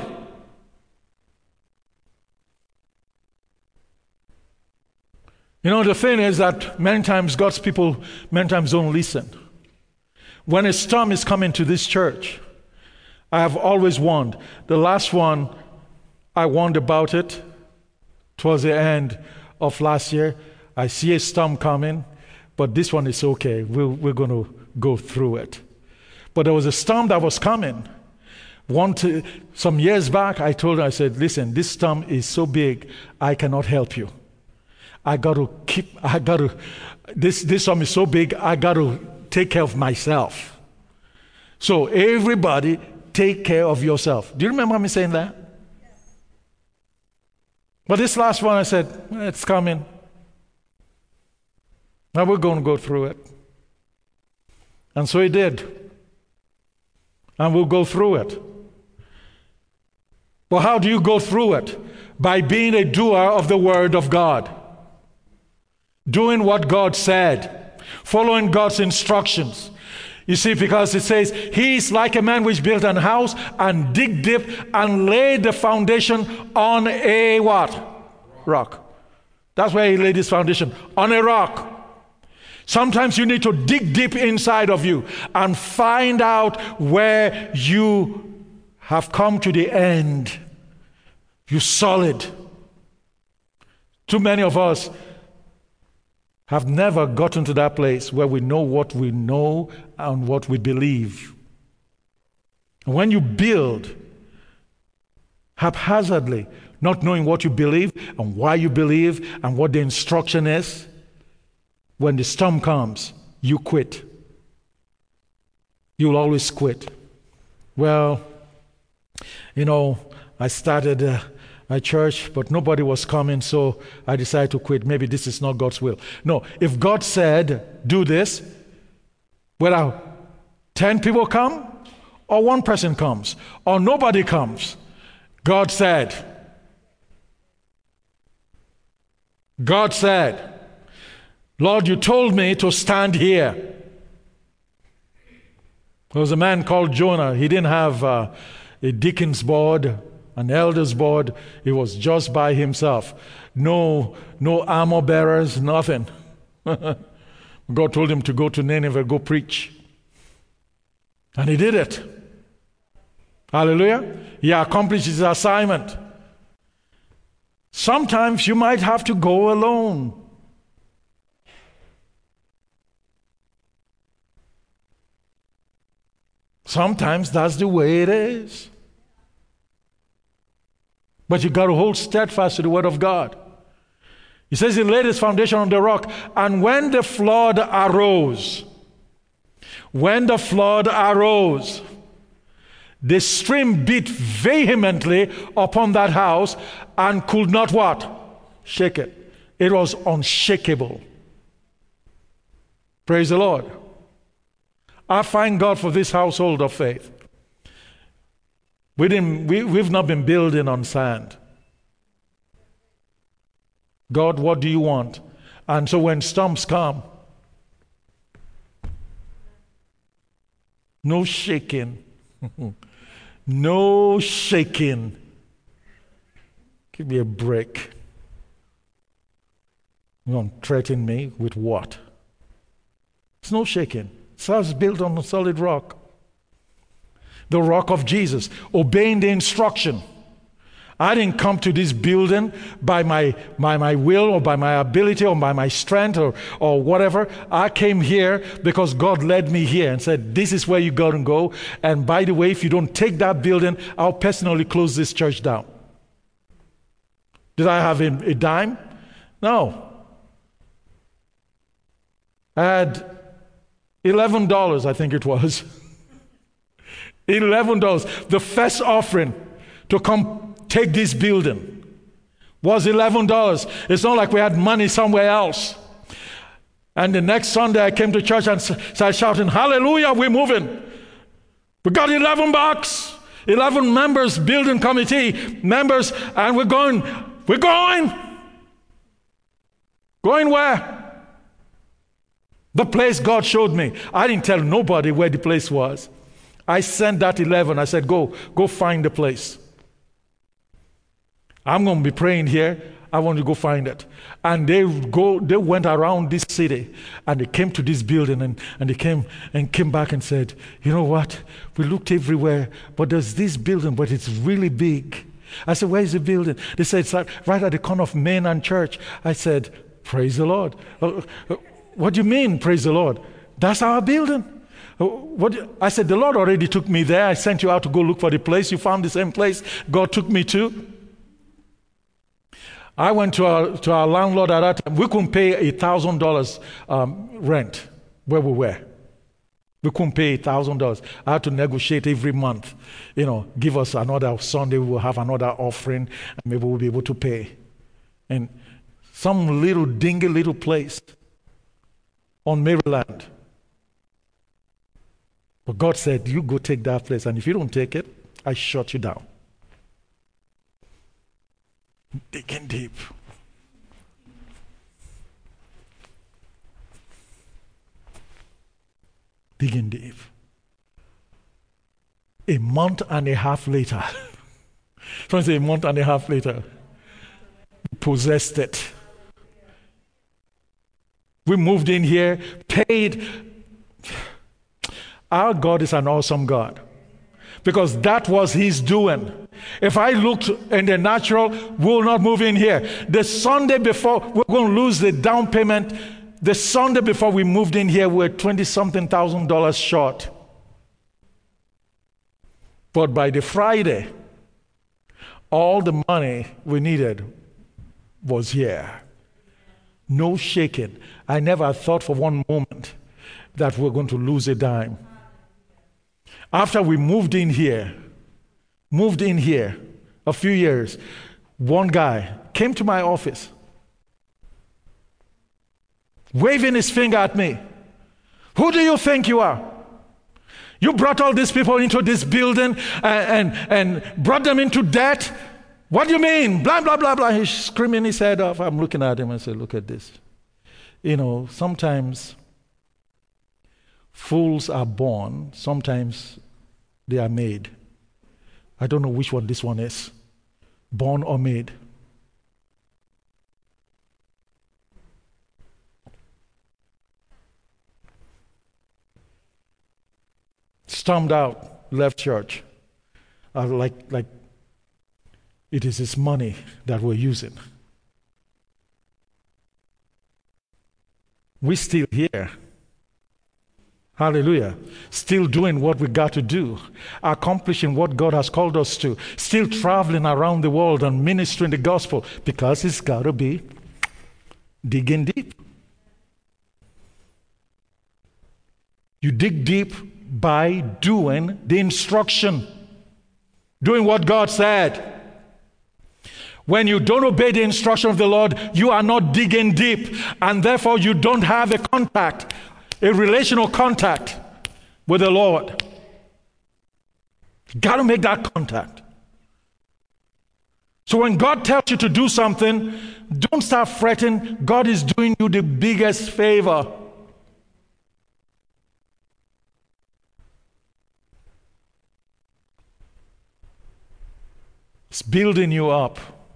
You know, the thing is that many times God's people, many times don't listen. When a storm is coming to this church, I have always warned. The last one, I warned about it towards the end of last year. I see a storm coming, but this one is okay. We're going to go through it. But there was a storm that was coming. Some years back, I told her, I said, listen, this storm is so big, I cannot help you. This storm is so big, I got to take care of myself. So everybody, take care of yourself. Do you remember me saying that? But this last one, I said, it's coming. Now we're going to go through it. And so he did. And we'll go through it. But how do you go through it? By being a doer of the Word of God. doing what God said, following God's instructions. You see, because it says, he is like a man which built an house and dig deep and laid the foundation on a what? Rock. That's where he laid his foundation, on a rock. Sometimes you need to dig deep inside of you and find out where you have come to the end. You're solid. Too many of us have never gotten to that place where we know what we know and what we believe. And when you build haphazardly, not knowing what you believe and why you believe and what the instruction is, when the storm comes, you quit. You'll always quit. Well, I started a church, but nobody was coming, so I decided to quit. Maybe this is not God's will. No, if God said, do this, whether 10 people come, or one person comes, or nobody comes, God said, Lord, you told me to stand here. There was a man called Jonah. He didn't have a deacon's board, an elder's board. He was just by himself. No armor bearers, nothing. God told him to go to Nineveh, go preach. And he did it. Hallelujah. He accomplished his assignment. Sometimes you might have to go alone. Sometimes that's the way it is. But you got to hold steadfast to the word of God. He says he laid his foundation on the rock. And when the flood arose, the stream beat vehemently upon that house and could not what? Shake it. It was unshakable. Praise the Lord. I thank God for this household of faith. We've not been building on sand. God, what do you want? And so when storms come, no shaking. No shaking. Give me a break. You don't threaten me with what? It's no shaking. It's house built on a solid rock. The rock of Jesus, obeying the instruction. I didn't come to this building by my will or by my ability or by my strength or whatever. I came here because God led me here and said, this is where you got to go. And by the way, if you don't take that building, I'll personally close this church down. Did I have a dime? No. I had $11, I think it was. $11. The first offering to come take this building was $11. It's not like we had money somewhere else. And the next Sunday I came to church and started shouting, hallelujah, we're moving. We got $11. 11 members, building committee members, and we're going. Going where? The place God showed me. I didn't tell nobody where the place was. I sent that 11. I said, go find the place. I'm going to be praying here. I want to go find it. And they went around this city and they came to this building and they came back and said, you know what? We looked everywhere, but there's this building, but it's really big. I said, where is the building? They said, it's right at the corner of Main and Church. I said, praise the Lord. What do you mean, praise the Lord? That's our building. I said, the Lord already took me there. I sent you out to go look for the place. You found the same place God took me to. I went to our landlord at that time. We couldn't pay $1,000 rent where we were. We couldn't pay $1,000. I had to negotiate every month. Give us another Sunday. We will have another offering, and maybe we'll be able to pay. And some little dingy little place on Maryland. But God said, you go take that place, and if you don't take it, I shut you down. Digging deep. Digging deep. A month and a half later, someone say a month and a half later, possessed it. We moved in here, paid. Our God is an awesome God, because that was His doing. If I looked in the natural, we'll not move in here. The Sunday before, we're going to lose the down payment. The Sunday before we moved in here, we were $20-something thousand short. But by the Friday, all the money we needed was here. No shaking. I never thought for one moment that we're going to lose a dime. After we moved in here a few years, one guy came to my office, waving his finger at me. Who do you think you are? You brought all these people into this building and brought them into debt? What do you mean? Blah, blah, blah, blah. He's screaming his head off. I'm looking at him and say, look at this. You know, sometimes fools are born, sometimes they are made. I don't know which one this one is, born or made. Stormed out, left church. Like it is his money that we're using. We're still here. Hallelujah. Still doing what we got to do, accomplishing what God has called us to, still traveling around the world and ministering the gospel, because it's got to be digging deep. You dig deep by doing the instruction, doing what God said. When you don't obey the instruction of the Lord, you are not digging deep, and therefore you don't have a contact, a relational contact with the Lord. You got to make that contact. So when God tells you to do something, don't start fretting. God is doing you the biggest favor. It's building you up.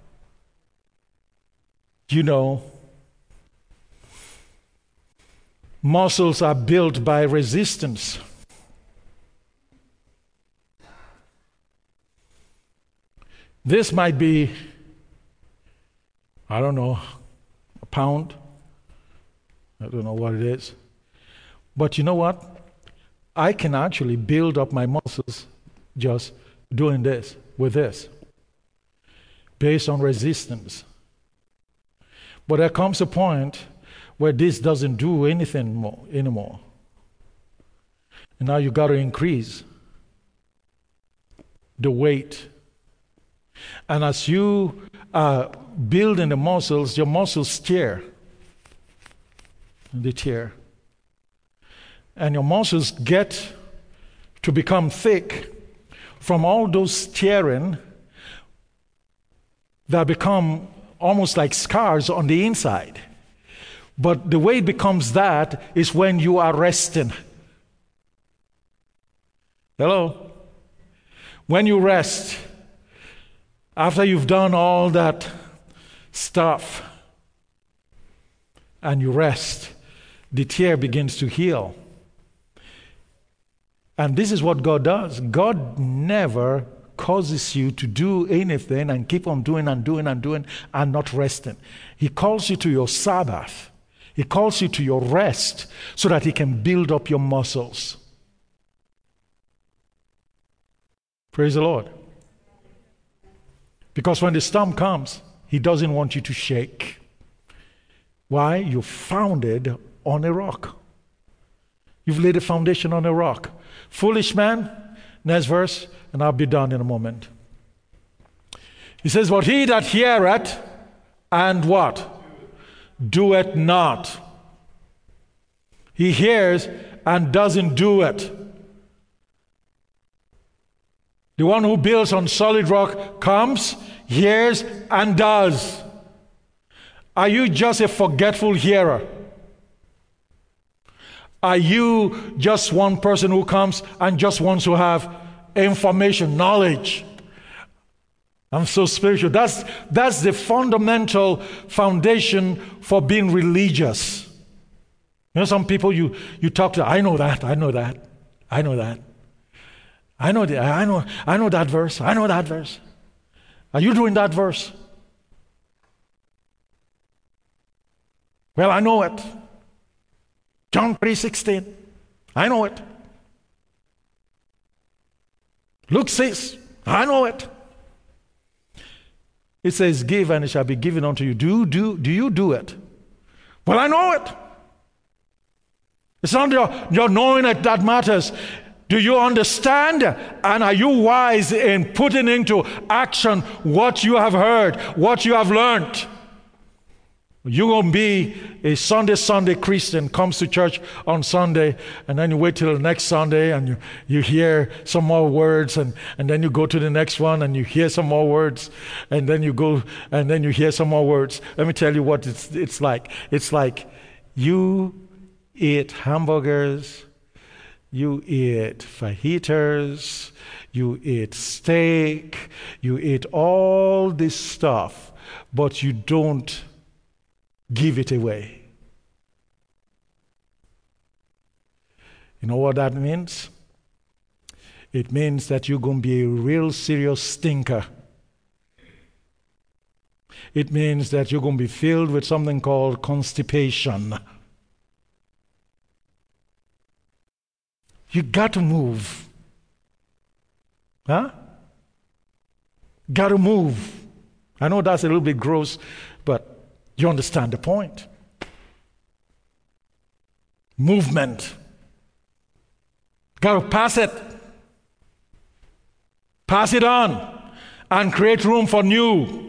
You know, muscles are built by resistance. This might be, I don't know, a pound. I don't know what it is. But you know what? I can actually build up my muscles just doing this, with this, based on resistance. But there comes a point where this doesn't do anything anymore. And now you got to increase the weight. And as you are building the muscles, your muscles tear. They tear. And your muscles get to become thick from all those tearing that become almost like scars on the inside. But the way it becomes that is when you are resting. Hello? When you rest, after you've done all that stuff, and you rest, the tear begins to heal. And this is what God does. God never causes you to do anything and keep on doing and doing and doing and not resting. He calls you to your Sabbath. He calls you to your rest so that He can build up your muscles. Praise the Lord. Because when the storm comes, He doesn't want you to shake. Why? You're founded on a rock. You've laid a foundation on a rock. Foolish man, next verse, and I'll be done in a moment. He says, but he that heareth and what? Doeth not. He hears and doesn't do it. The one who builds on solid rock comes, hears, and does. Are you just a forgetful hearer? Are you just one person who comes and just wants to have information, knowledge? I'm so spiritual. That's the fundamental foundation for being religious. You know, some people you talk to, I know that. I know that verse. I know that verse. Are you doing that verse? Well, I know it. John 3:16. I know it. Luke 6. I know it. It says, give and it shall be given unto you. Do you do it? Well, I know it. It's not your knowing it that matters. Do you understand? And are you wise in putting into action what you have heard, what you have learned? You're going to be a Sunday Christian, comes to church on Sunday, and then you wait till the next Sunday and you hear some more words, and then you go to the next one and you hear some more words, and then you go and then you hear some more words. Let me tell you what it's like. It's like you eat hamburgers, you eat fajitas, you eat steak, you eat all this stuff, but you don't give it away. You know what that means? It means that you're going to be a real serious stinker. It means that you're going to be filled with something called constipation. You got to move. Huh? Got to move. I know that's a little bit gross, but you understand the point. Movement. Got to pass it. Pass it on and create room for new.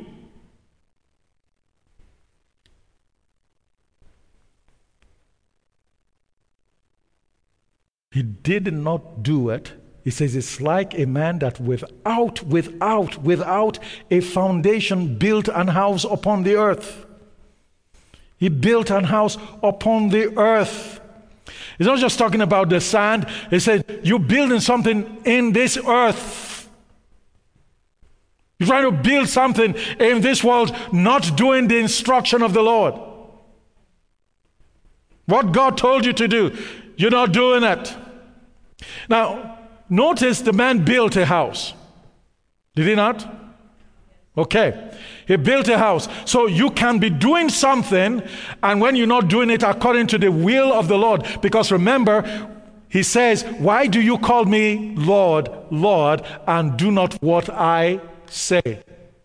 He did not do it. He says it's like a man that without a foundation built an house upon the earth. He built an house upon the earth. He's not just talking about the sand. He said, you're building something in this earth. You're trying to build something in this world, not doing the instruction of the Lord. What God told you to do, you're not doing it. Now, notice the man built a house. Did he not? Okay. He built a house. So you can be doing something, and when you're not doing it according to the will of the Lord, because remember, he says, why do you call me Lord, Lord, and do not what I say?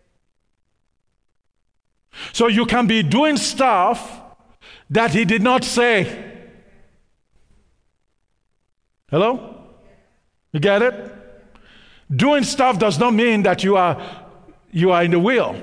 So you can be doing stuff that he did not say. Hello? You get it? Doing stuff does not mean that you are in the will.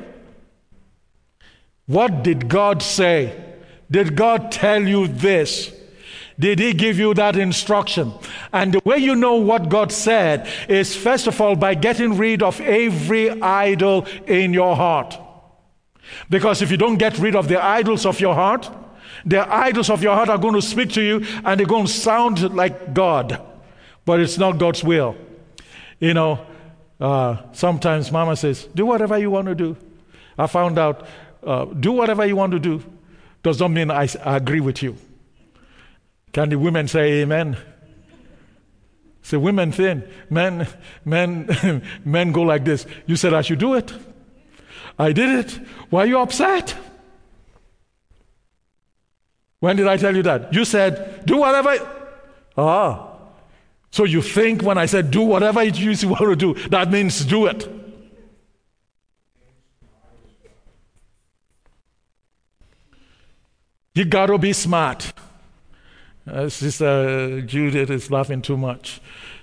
What did God say? Did God tell you this? Did he give you that instruction? And the way you know what God said is, first of all, by getting rid of every idol in your heart. Because if you don't get rid of the idols of your heart, the idols of your heart are going to speak to you and they're going to sound like God. But it's not God's will. You know, sometimes Mama says, do whatever you want to do. I found out, do whatever you want to do does not mean I agree with you. Can the women say amen? It's a women thing. Men go like this. You said I should do it. I did it. Why are you upset? When did I tell you that? You said, do whatever. So you think when I said do whatever it is you want to do, that means do it. You got to be smart. Sister Judith is laughing too much.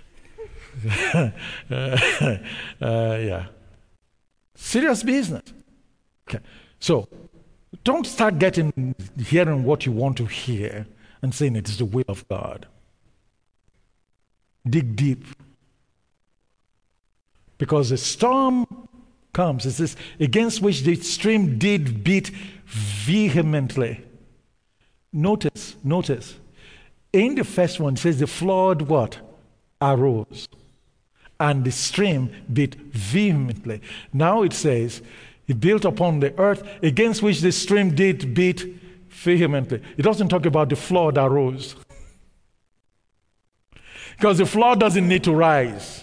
Yeah. Serious business. Okay. So don't start hearing what you want to hear and saying it is the will of God. Dig deep. Because the storm comes, it says, against which the stream did beat vehemently. Notice, In the first one, it says the flood what? Arose. And the stream beat vehemently. Now it says, it built upon the earth against which the stream did beat vehemently. It doesn't talk about the flood arose. Because the flood doesn't need to rise.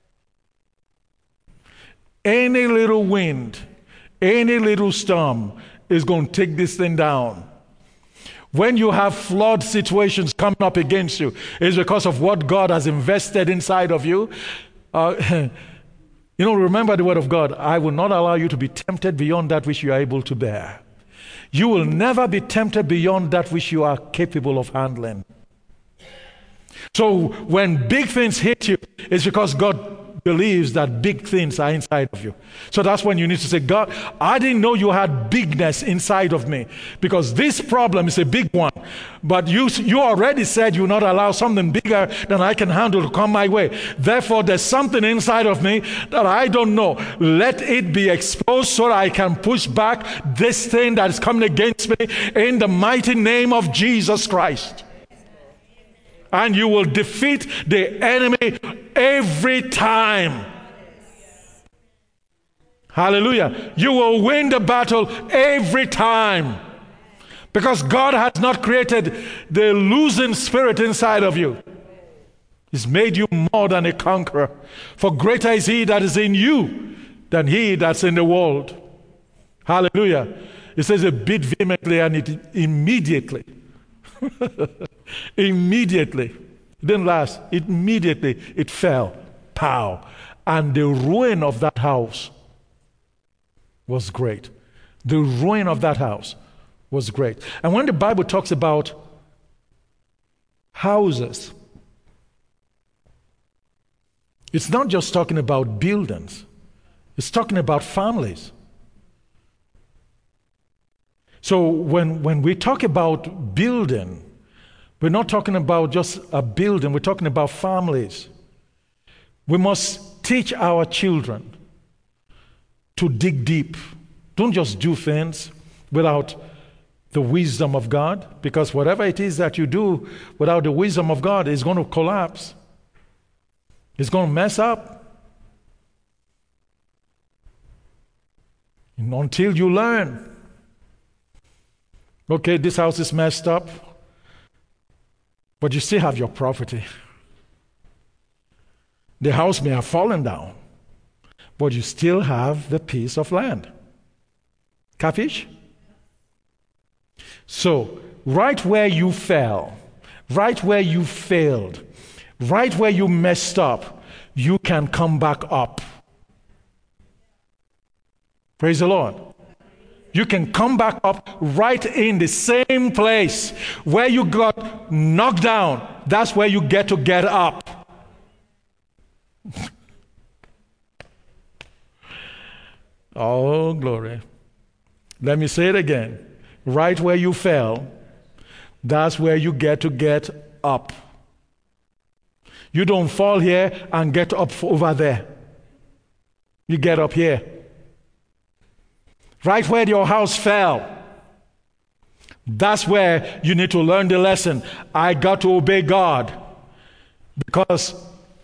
Any little wind, any little storm is going to take this thing down. When you have flood situations coming up against you, it's because of what God has invested inside of you. Remember the word of God. I will not allow you to be tempted beyond that which you are able to bear. You will never be tempted beyond that which you are capable of handling. So when big things hit you, it's because God believes that big things are inside of you. So that's when you need to say, God, I didn't know you had bigness inside of me, because this problem is a big one. But you already said you will not allow something bigger than I can handle to come my way. Therefore, there's something inside of me that I don't know. Let it be exposed so that I can push back this thing that is coming against me in the mighty name of Jesus Christ. And you will defeat the enemy every time. Hallelujah. You will win the battle every time. Because God has not created the losing spirit inside of you. He's made you more than a conqueror. For greater is he that is in you than he that's in the world. Hallelujah. It says it beat vehemently, and it immediately. Immediately. It didn't last. Immediately it fell. Pow. And the ruin of that house was great. The ruin of that house was great. And when the Bible talks about houses, it's not just talking about buildings. It's talking about families. So when we talk about building, we're not talking about just a building, we're talking about families. We must teach our children to dig deep. Don't just do things without the wisdom of God, because whatever it is that you do without the wisdom of God is going to collapse. It's going to mess up. And until you learn, okay, this house is messed up, but you still have your property. The house may have fallen down, but you still have the piece of land. Capish? So, right where you fell, right where you failed, right where you messed up, you can come back up. Praise the Lord. You can come back up right in the same place where you got knocked down. That's where you get to get up. Oh, glory. Let me say it again. Right where you fell, that's where you get to get up. You don't fall here and get up over there. You get up here. Right where your house fell, that's where you need to learn the lesson. I got to obey God because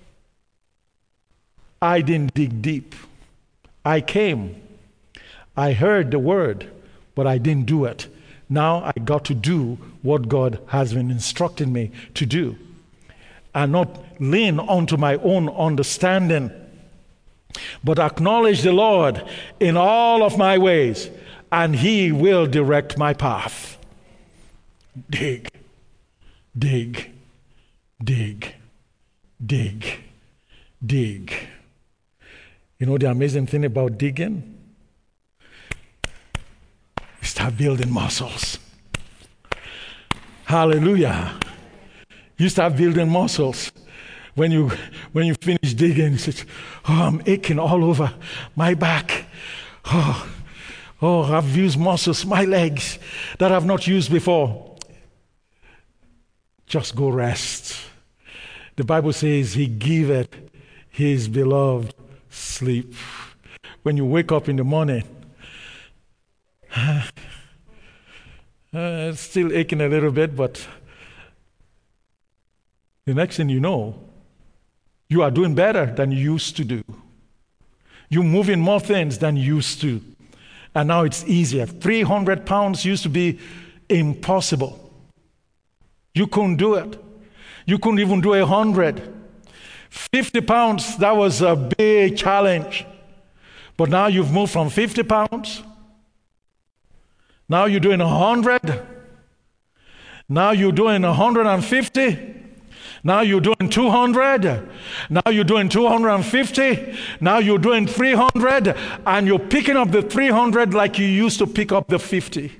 I didn't dig deep. I came. I heard the word, but I didn't do it. Now I got to do what God has been instructing me to do and not lean onto my own understanding, but acknowledge the Lord in all of my ways, and He will direct my path. Dig, dig, dig, dig, dig. You know the amazing thing about digging? You start building muscles. Hallelujah. You start building muscles. When you finish digging, you say, oh, I'm aching all over my back. Oh, I've used muscles, my legs that I've not used before. Just go rest. The Bible says He giveth His beloved sleep. When you wake up in the morning, it's still aching a little bit, but The next thing you know, you are doing better than you used to do. You're moving more things than you used to. And now it's easier. 300 pounds used to be impossible. You couldn't do it. You couldn't even do 100. 50 pounds, that was a big challenge. But now you've moved from 50 pounds. Now you're doing 100. Now you're doing 150. Now you're doing 200. Now you're doing 250. Now you're doing 300. And you're picking up the 300 like you used to pick up the 50.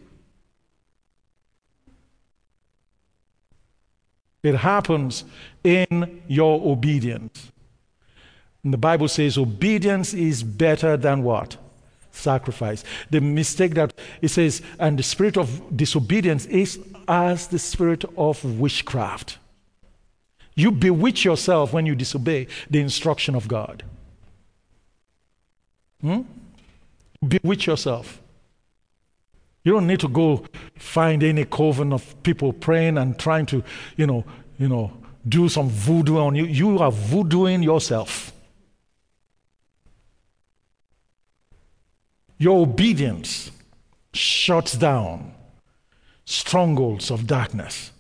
It happens in your obedience. And the Bible says obedience is better than what? Sacrifice. The mistake that it says, and the spirit of disobedience is as the spirit of witchcraft. You bewitch yourself when you disobey the instruction of God. Bewitch yourself. You don't need to go find any coven of people praying and trying to, do some voodoo on you. You are voodooing yourself. Your obedience shuts down strongholds of darkness.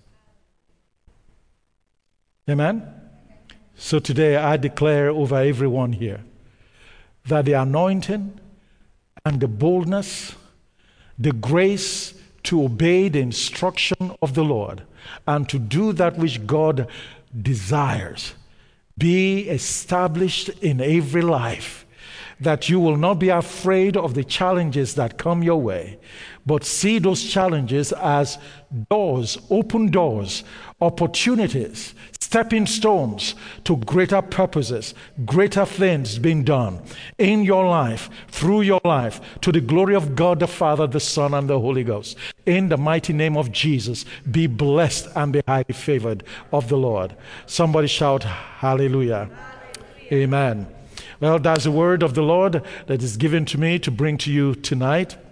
Amen? So today I declare over everyone here that the anointing and the boldness, the grace to obey the instruction of the Lord and to do that which God desires be established in every life, that you will not be afraid of the challenges that come your way, but see those challenges as doors, open doors, opportunities, stepping stones to greater purposes, greater things being done in your life, through your life, to the glory of God the Father, the Son, and the Holy Ghost. In the mighty name of Jesus, be blessed and be highly favored of the Lord. Somebody shout hallelujah. Hallelujah. Amen. Well, that's the word of the Lord that is given to me to bring to you tonight.